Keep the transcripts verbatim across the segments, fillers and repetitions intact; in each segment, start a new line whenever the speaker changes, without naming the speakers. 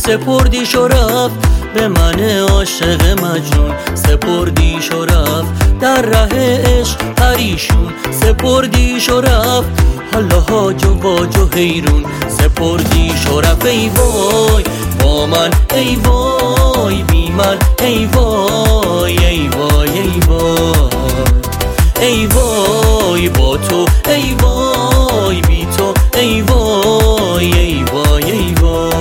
سپردیش و رفت به من عاشق مجنون، سپردیش و رفت در ره عشق پریشون، سپردیش و رفت حالا هاج و واج و حیرون، سپردیش و رفت. ای وای با من، ای وای بی من، ای وای ای وای ای وای ای وای با تو، ای وای بی تو، ای وای ای وای ای وای.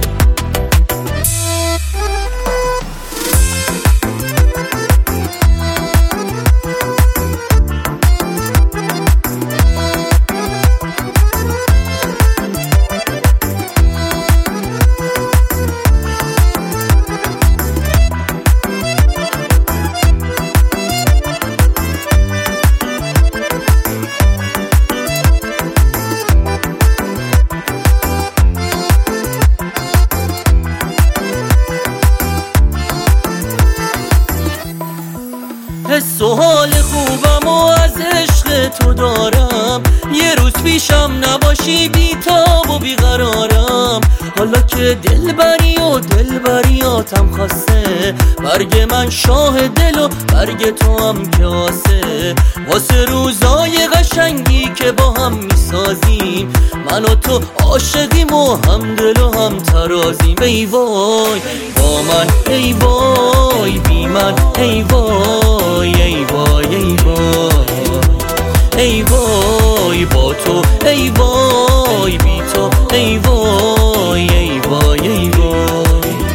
حس و حال خوبم و از عشق تو دارم، یه روز پیشم نباشی بی تاب و بی قرارم. حالا که دلبری و دلبریاتم خسته، برگ من شاه دل و برگ تو هم کاسه. واسه روزای قشنگی که با هم میسازیم، من و تو عاشقیم و هم دل و هم ترازیم. ای وای با من، ای وای بی من، ای وای ای وای ای وای ای وای با تو، ای وای بی تو، ای وای ای وای ای وای.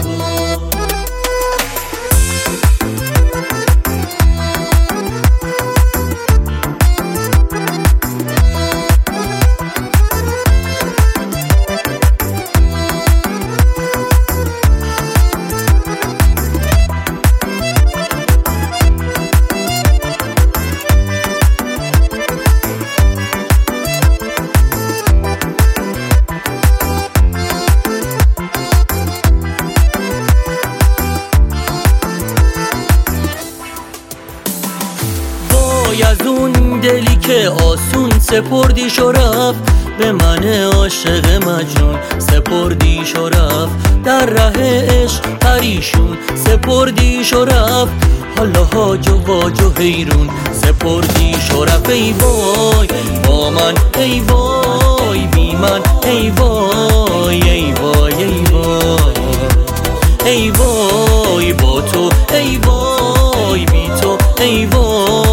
از اون دلی که آسون سپردیش و رفت به من عاشق مجنون، سپردیش و رفت در ره عشق پریشون، سپردیش و رفت حالا هاج و واج و حیرون، سپردیش و رفت. ای وای با من، ای وای بی من، ای وای ای وای ای وای ای وای با تو، ای وای بی تو، ای وای